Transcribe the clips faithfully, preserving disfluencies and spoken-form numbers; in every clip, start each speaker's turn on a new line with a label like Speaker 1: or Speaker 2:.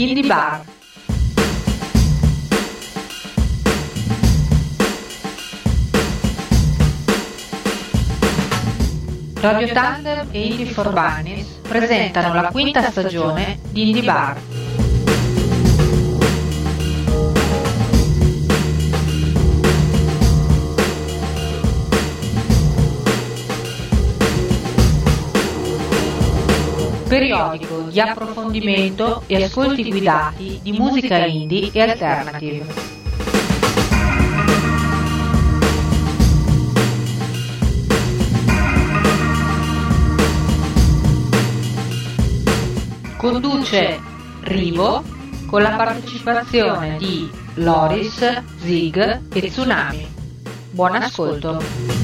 Speaker 1: Indie Bar. Radio Tandem e Indie for Bunnies presentano la quinta stagione di Indie Bar. Periodico di approfondimento e ascolti guidati di musica indie e alternative. Conduce Rivo con la partecipazione di Loris, Zig e Tsunami. Buon ascolto.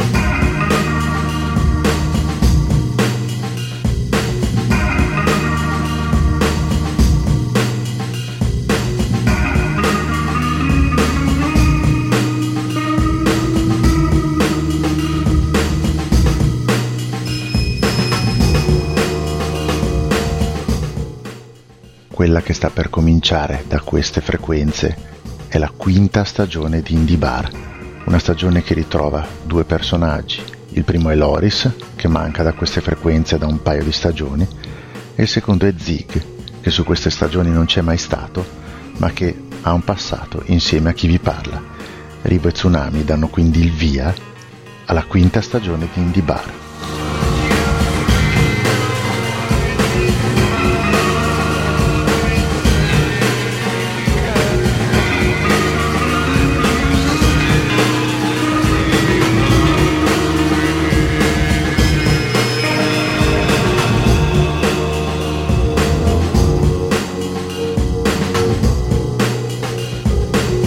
Speaker 2: Quella che sta per cominciare da queste frequenze è la quinta stagione di Indie Bar, una stagione che ritrova due personaggi. Il primo è Loris, che manca da queste frequenze da un paio di stagioni, e il secondo è Zig, che su queste stagioni non c'è mai stato, ma che ha un passato insieme a chi vi parla. Rivo e Tsunami danno quindi il via alla quinta stagione di Indie Bar.